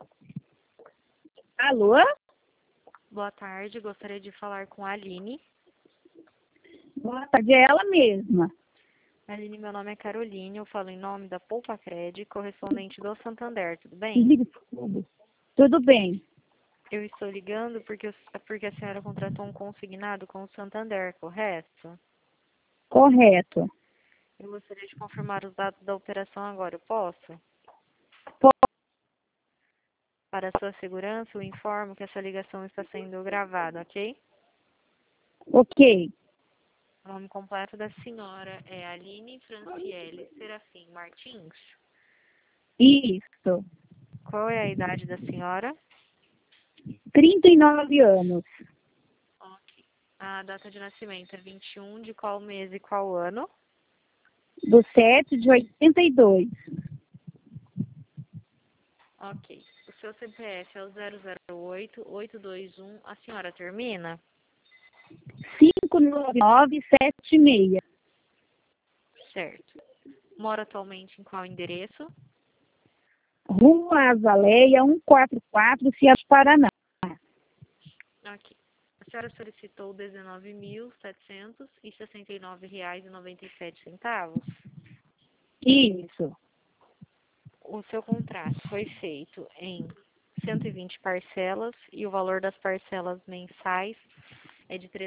Alô? Boa tarde, gostaria de falar com a Aline. Boa tarde, é ela mesma. Aline, meu nome é Caroline, eu falo em nome da Poupa Cred, correspondente do Santander, tudo bem? Desliga tudo. Tudo bem. Eu estou ligando porque a senhora contratou um consignado com o Santander, correto? Correto. Eu gostaria de confirmar os dados da operação agora, eu posso? Po- Para sua segurança, eu informo que essa ligação está sendo gravada, ok? Ok. O nome completo da senhora é Aline Franciele Serafim Martins. Isso. Qual é a idade da senhora? 39 anos. Ok. A data de nascimento é 21 de qual mês e qual ano? Do 7 de 82. Ok. O seu CPF é o 008-821. A senhora termina? 59976. Certo. Mora atualmente em qual endereço? Rua Azaleia, 144, Cias, Paraná. Ok. A senhora solicitou R$ 19.769,97. Isso. O seu contrato foi feito em 120 parcelas e o valor das parcelas mensais é de R$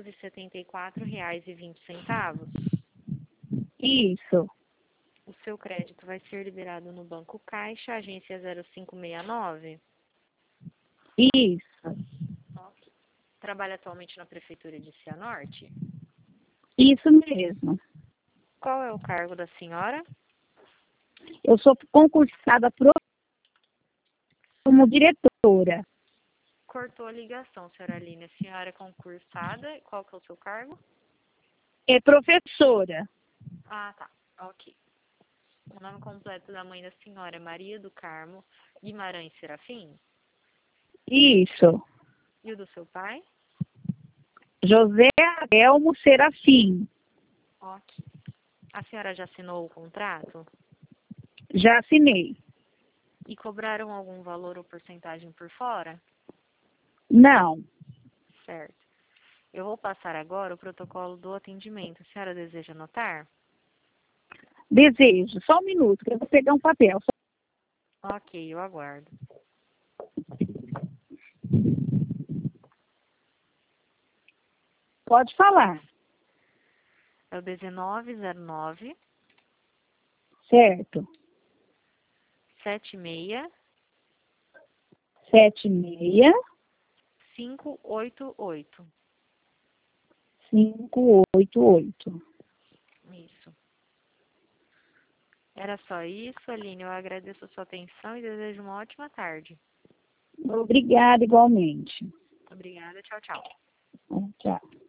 374,20. Isso. O seu crédito vai ser liberado no Banco Caixa, agência 0569. Isso. Ok. Trabalha atualmente na Prefeitura de Cianorte? Isso mesmo. Qual é o cargo da senhora? Eu sou concursada como diretora. Cortou a ligação, senhora Aline. A senhora é concursada. Qual que é o seu cargo? É professora. Ah, tá. Ok. O nome completo da mãe da senhora é Maria do Carmo Guimarães Serafim? Isso. E o do seu pai? José Adelmo Serafim. Ok. A senhora já assinou o contrato? Já assinei. E cobraram algum valor ou porcentagem por fora? Não. Certo. Eu vou passar agora o protocolo do atendimento. A senhora deseja anotar? Desejo. Só um minuto, que eu vou pegar um papel. Ok, eu aguardo. Pode falar. É o 1909 Certo. 76 76 588. 588. Isso. Era só isso, Aline. Eu agradeço a sua atenção e desejo uma ótima tarde. Obrigada igualmente. Obrigada. Tchau, tchau. Tchau.